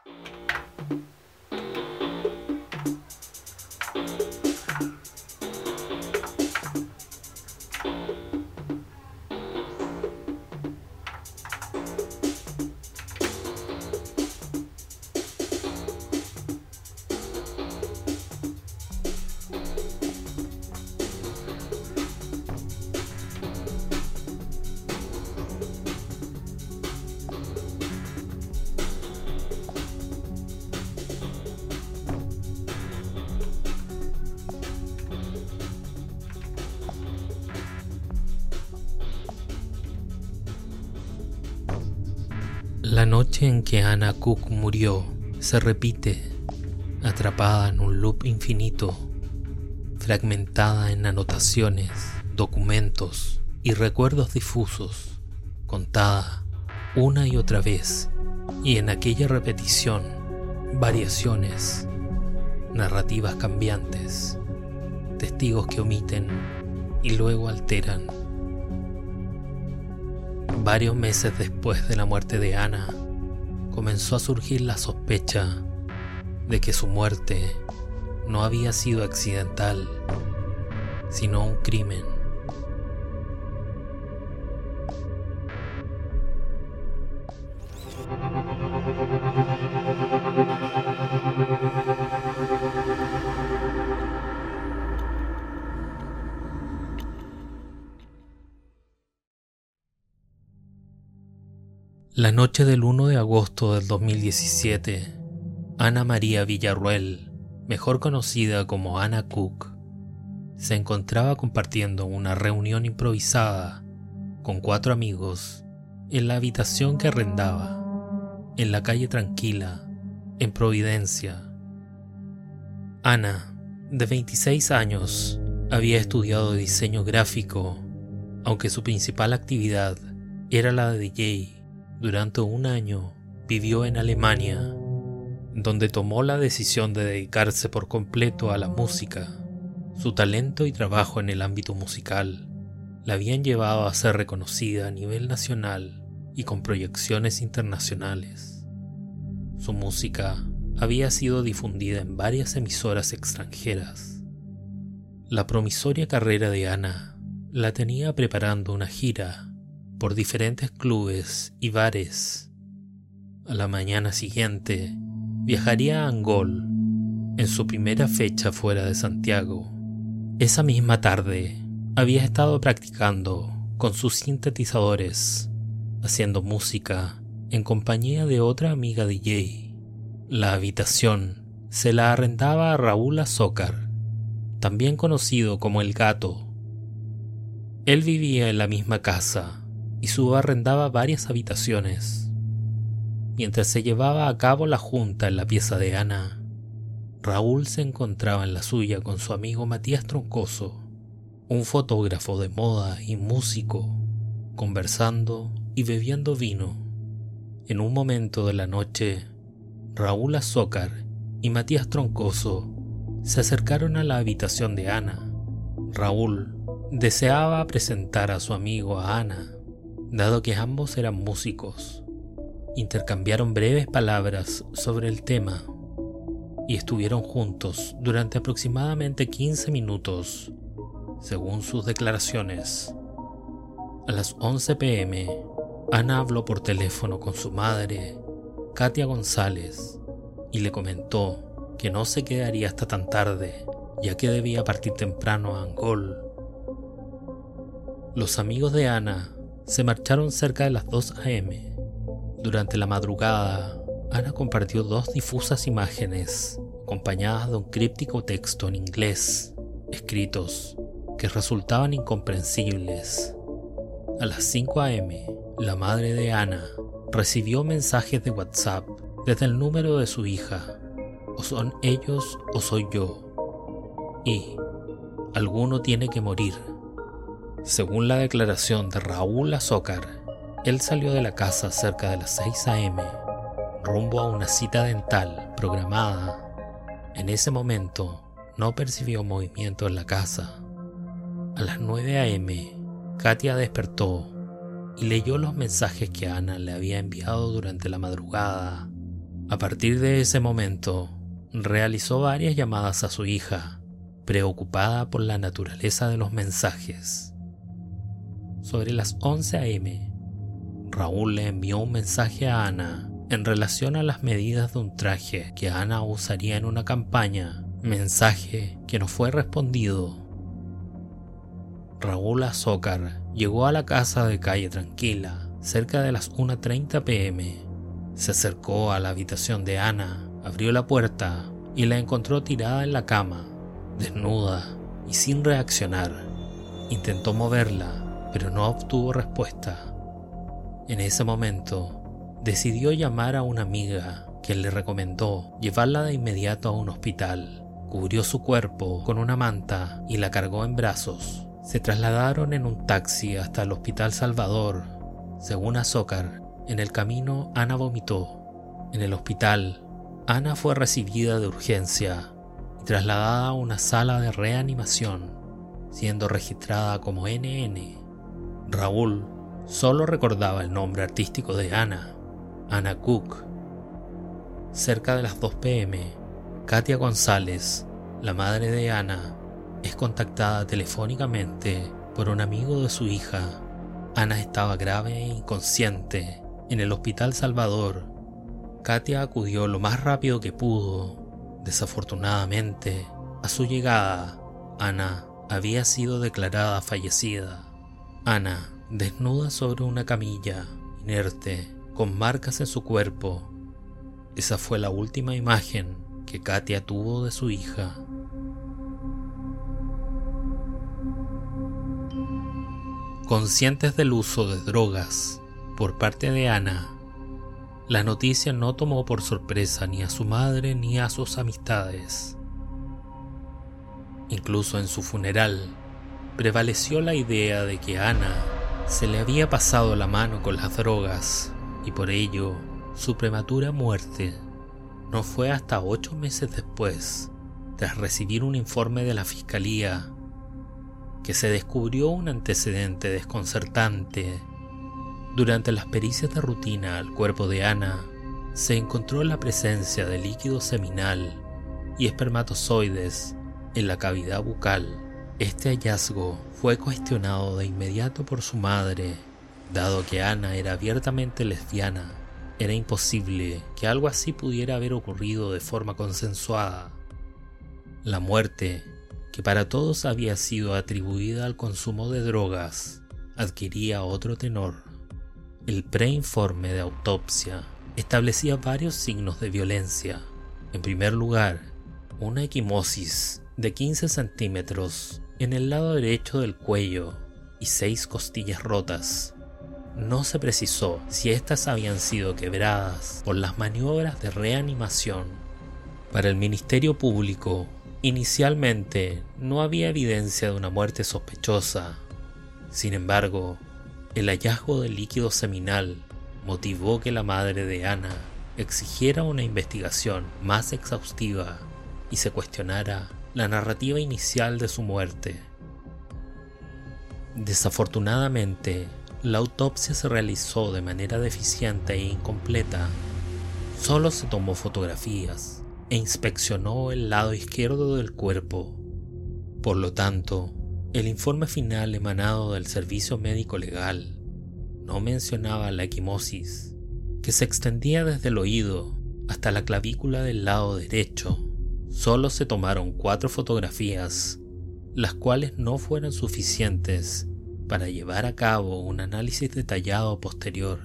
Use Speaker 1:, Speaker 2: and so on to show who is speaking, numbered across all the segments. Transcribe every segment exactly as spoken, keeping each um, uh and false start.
Speaker 1: La noche en que Anna Cook murió se repite, atrapada en un loop infinito, fragmentada en anotaciones, documentos y recuerdos difusos, contada una y otra vez, y en aquella repetición, variaciones, narrativas cambiantes, testigos que omiten y luego alteran. Varios meses después de la muerte de Anna, comenzó a surgir la sospecha de que su muerte no había sido accidental, sino un crimen. La noche del uno de agosto del dos mil diecisiete, Ana María Villarroel, mejor conocida como Anna Cook, se encontraba compartiendo una reunión improvisada con cuatro amigos en la habitación que arrendaba, en la calle Tranquila, en Providencia. Ana, de veintiséis años, había estudiado diseño gráfico, aunque su principal actividad era la de D J. Durante un año vivió en Alemania, donde tomó la decisión de dedicarse por completo a la música. Su talento y trabajo en el ámbito musical la habían llevado a ser reconocida a nivel nacional y con proyecciones internacionales. Su música había sido difundida en varias emisoras extranjeras. La promisoria carrera de Ana la tenía preparando una gira por diferentes clubes y bares. A la mañana siguiente viajaría a Angol en su primera fecha fuera de Santiago. Esa misma tarde había estado practicando con sus sintetizadores, haciendo música en compañía de otra amiga D J. La habitación se la arrendaba a Raúl Azócar, también conocido como El Gato. Él vivía en la misma casa y subarrendaba varias habitaciones. Mientras se llevaba a cabo la junta en la pieza de Ana, Raúl se encontraba en la suya con su amigo Matías Troncoso, un fotógrafo de moda y músico, conversando y bebiendo vino. En un momento de la noche, Raúl Azócar y Matías Troncoso se acercaron a la habitación de Ana. Raúl deseaba presentar a su amigo a Ana, dado que ambos eran músicos. Intercambiaron breves palabras sobre el tema y estuvieron juntos durante aproximadamente quince minutos, según sus declaraciones. A las once pe eme, Ana habló por teléfono con su madre, Katia González, y le comentó que no se quedaría hasta tan tarde, ya que debía partir temprano a Angol. Los amigos de Ana se marcharon cerca de las dos a eme. Durante la madrugada, Ana compartió dos difusas imágenes, acompañadas de un críptico texto en inglés, escritos que resultaban incomprensibles. A las cinco a eme, la madre de Ana recibió mensajes de WhatsApp desde el número de su hija. O son ellos o soy yo. Y alguno tiene que morir. Según la declaración de Raúl Azócar, él salió de la casa cerca de las seis a eme, rumbo a una cita dental programada. En ese momento no percibió movimiento en la casa. A las nueve a eme, Katia despertó y leyó los mensajes que Ana le había enviado durante la madrugada. A partir de ese momento, realizó varias llamadas a su hija, preocupada por la naturaleza de los mensajes. Sobre las once a eme, Raúl le envió un mensaje a Ana en relación a las medidas de un traje que Ana usaría en una campaña, mensaje que no fue respondido. Raúl Azócar llegó a la casa de Calle Tranquila cerca de las una treinta pe eme. Se acercó a la habitación de Ana, abrió la puerta y la encontró tirada en la cama, desnuda y sin reaccionar. Intentó moverla, pero no obtuvo respuesta. En ese momento, decidió llamar a una amiga, quien le recomendó llevarla de inmediato a un hospital. Cubrió su cuerpo con una manta y la cargó en brazos. Se trasladaron en un taxi hasta el Hospital Salvador. Según Azócar, en el camino Ana vomitó. En el hospital, Ana fue recibida de urgencia y trasladada a una sala de reanimación, siendo registrada como ene ene. Raúl solo recordaba el nombre artístico de Ana, Ana Cook. Cerca de las dos pe eme, Katia González, la madre de Ana, es contactada telefónicamente por un amigo de su hija. Ana estaba grave e inconsciente en el Hospital Salvador. Katia acudió lo más rápido que pudo. Desafortunadamente, a su llegada, Ana había sido declarada fallecida. Ana, desnuda sobre una camilla, inerte, con marcas en su cuerpo. Esa fue la última imagen que Katia tuvo de su hija. Conscientes del uso de drogas por parte de Ana, la noticia no tomó por sorpresa ni a su madre ni a sus amistades. Incluso en su funeral, prevaleció la idea de que a Ana se le había pasado la mano con las drogas y por ello su prematura muerte. No fue hasta ocho meses después, tras recibir un informe de la fiscalía, que se descubrió un antecedente desconcertante. Durante las pericias de rutina al cuerpo de Ana, se encontró la presencia de líquido seminal y espermatozoides en la cavidad bucal. Este hallazgo fue cuestionado de inmediato por su madre. Dado que Ana era abiertamente lesbiana, era imposible que algo así pudiera haber ocurrido de forma consensuada. La muerte, que para todos había sido atribuida al consumo de drogas, adquiría otro tenor. El preinforme de autopsia establecía varios signos de violencia. En primer lugar, una equimosis de quince centímetros en el lado derecho del cuello y seis costillas rotas. No se precisó si éstas habían sido quebradas por las maniobras de reanimación. Para el Ministerio Público, inicialmente no había evidencia de una muerte sospechosa. Sin embargo, el hallazgo del líquido seminal motivó que la madre de Ana exigiera una investigación más exhaustiva y se cuestionara la narrativa inicial de su muerte. Desafortunadamente, la autopsia se realizó de manera deficiente e incompleta. Solo se tomó fotografías e inspeccionó el lado izquierdo del cuerpo. Por lo tanto, el informe final emanado del Servicio Médico Legal no mencionaba la equimosis, que se extendía desde el oído hasta la clavícula del lado derecho. Solo se tomaron cuatro fotografías, las cuales no fueron suficientes para llevar a cabo un análisis detallado posterior.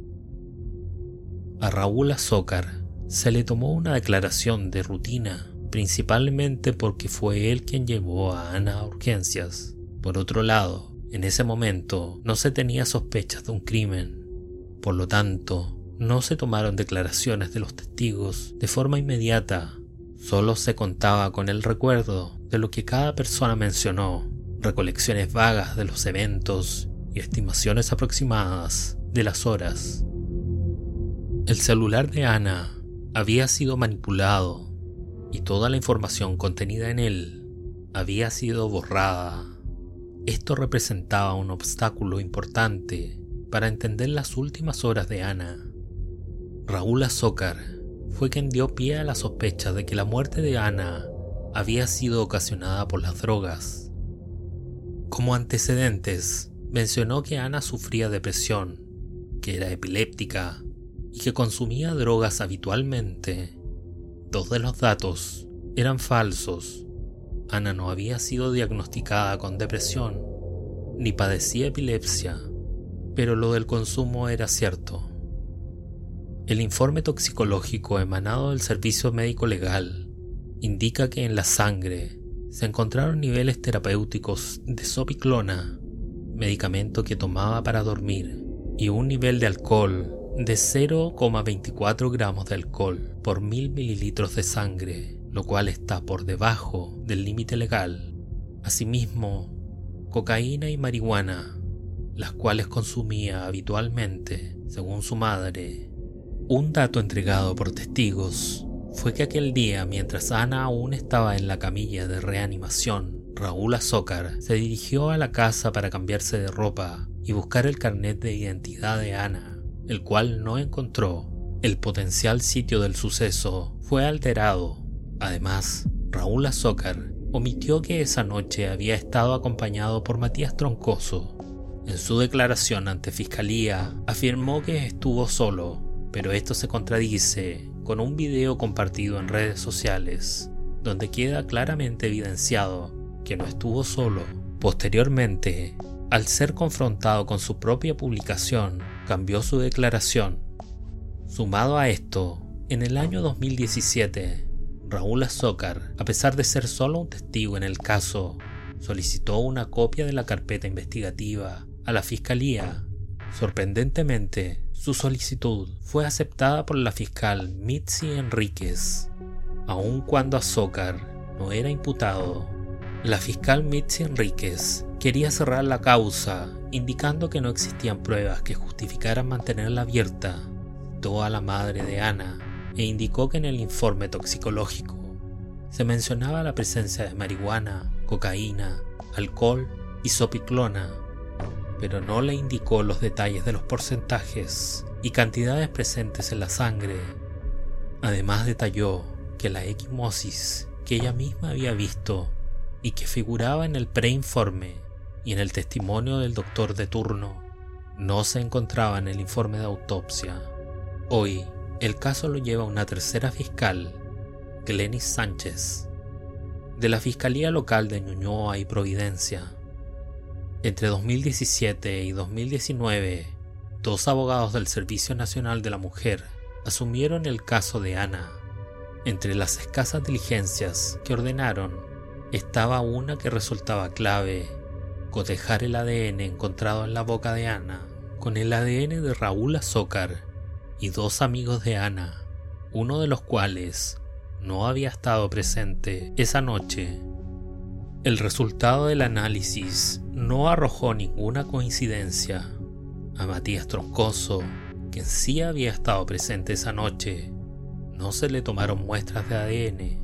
Speaker 1: A Raúl Azócar se le tomó una declaración de rutina, principalmente porque fue él quien llevó a Ana a urgencias. Por otro lado, en ese momento no se tenía sospechas de un crimen. Por lo tanto, no se tomaron declaraciones de los testigos de forma inmediata. Solo se contaba con el recuerdo de lo que cada persona mencionó, recolecciones vagas de los eventos y estimaciones aproximadas de las horas. El celular de Ana había sido manipulado y toda la información contenida en él había sido borrada. Esto representaba un obstáculo importante para entender las últimas horas de Ana. Raúl Azócar fue quien dio pie a la sospecha de que la muerte de Ana había sido ocasionada por las drogas. Como antecedentes, mencionó que Ana sufría depresión, que era epiléptica y que consumía drogas habitualmente. Dos de los datos eran falsos. Ana no había sido diagnosticada con depresión, ni padecía epilepsia, pero lo del consumo era cierto. El informe toxicológico emanado del Servicio Médico Legal indica que en la sangre se encontraron niveles terapéuticos de zopiclona, medicamento que tomaba para dormir, y un nivel de alcohol de cero coma veinticuatro gramos de alcohol por mil mililitros de sangre, lo cual está por debajo del límite legal. Asimismo, cocaína y marihuana, las cuales consumía habitualmente, según su madre. Un dato entregado por testigos fue que aquel día, mientras Ana aún estaba en la camilla de reanimación, Raúl Azócar se dirigió a la casa para cambiarse de ropa y buscar el carnet de identidad de Ana, el cual no encontró. El potencial sitio del suceso fue alterado. Además, Raúl Azócar omitió que esa noche había estado acompañado por Matías Troncoso. En su declaración ante Fiscalía, afirmó que estuvo solo, pero esto se contradice con un video compartido en redes sociales, donde queda claramente evidenciado que no estuvo solo. Posteriormente, al ser confrontado con su propia publicación, cambió su declaración. Sumado a esto, en el año dos mil diecisiete, Raúl Azócar, a pesar de ser solo un testigo en el caso, solicitó una copia de la carpeta investigativa a la Fiscalía. Sorprendentemente, su solicitud fue aceptada por la fiscal Mitzi Enríquez. Aun cuando Azócar no era imputado, la fiscal Mitzi Enríquez quería cerrar la causa, indicando que no existían pruebas que justificaran mantenerla abierta. Citó a la madre de Ana e indicó que en el informe toxicológico se mencionaba la presencia de marihuana, cocaína, alcohol y zopiclona, pero no le indicó los detalles de los porcentajes y cantidades presentes en la sangre. Además detalló que la equimosis que ella misma había visto y que figuraba en el preinforme y en el testimonio del doctor de turno no se encontraba en el informe de autopsia. Hoy, el caso lo lleva una tercera fiscal, Glenis Sánchez, de la Fiscalía Local de Ñuñoa y Providencia. Entre dos mil diecisiete y dos mil diecinueve, dos abogados del Servicio Nacional de la Mujer asumieron el caso de Ana. Entre las escasas diligencias que ordenaron estaba una que resultaba clave: cotejar el A D N encontrado en la boca de Ana con el A D N de Raúl Azócar y dos amigos de Ana, uno de los cuales no había estado presente esa noche. El resultado del análisis no arrojó ninguna coincidencia. A Matías Troncoso, quien sí había estado presente esa noche, no se le tomaron muestras de A D N.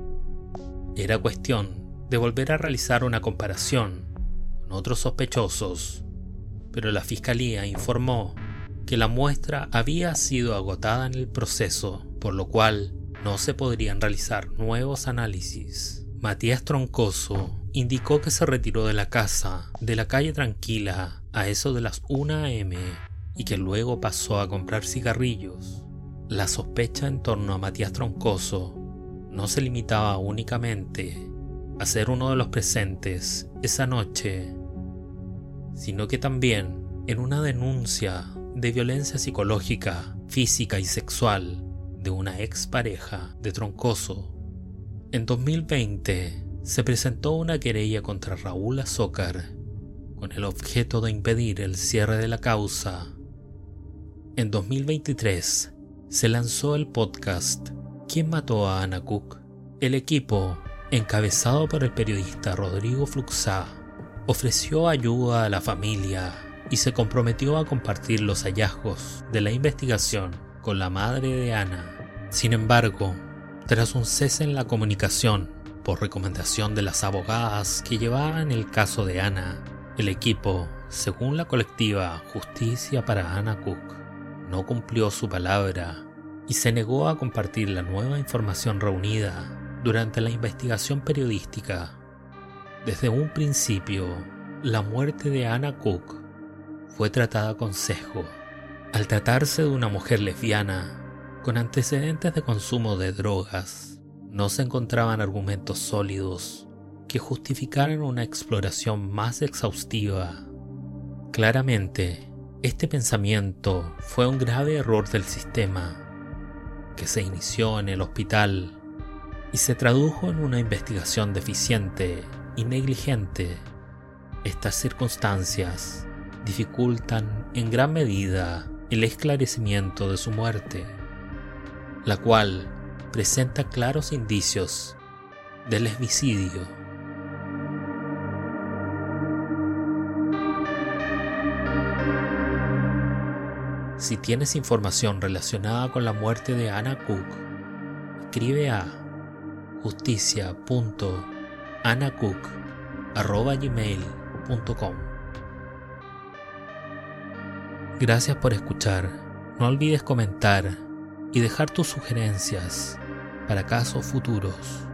Speaker 1: Era cuestión de volver a realizar una comparación con otros sospechosos, pero la Fiscalía informó que la muestra había sido agotada en el proceso, por lo cual no se podrían realizar nuevos análisis. Matías Troncoso indicó que se retiró de la casa de la calle Tranquila a eso de las una a eme y que luego pasó a comprar cigarrillos. La sospecha en torno a Matías Troncoso no se limitaba únicamente a ser uno de los presentes esa noche, sino que también en una denuncia de violencia psicológica, física y sexual de una expareja de Troncoso. En dos mil veinte se presentó una querella contra Raúl Azócar con el objeto de impedir el cierre de la causa. En dos mil veintitrés se lanzó el podcast ¿Quién mató a Ana Cook? El equipo, encabezado por el periodista Rodrigo Fluxá, ofreció ayuda a la familia y se comprometió a compartir los hallazgos de la investigación con la madre de Ana. Sin embargo, tras un cese en la comunicación por recomendación de las abogadas que llevaban el caso de Ana, el equipo, según la colectiva Justicia para Ana Cook, no cumplió su palabra y se negó a compartir la nueva información reunida durante la investigación periodística. Desde un principio, la muerte de Anna Cook fue tratada con sesgo. Al tratarse de una mujer lesbiana con antecedentes de consumo de drogas, no se encontraban argumentos sólidos que justificaran una exploración más exhaustiva. Claramente, este pensamiento fue un grave error del sistema, que se inició en el hospital y se tradujo en una investigación deficiente y negligente. Estas circunstancias dificultan en gran medida el esclarecimiento de su muerte, la cual presenta claros indicios de lesbicidio. Si tienes información relacionada con la muerte de Anna Cook, escribe a justicia punto anacook arroba gmail punto com. Gracias por escuchar. No olvides comentar y dejar tus sugerencias para casos futuros.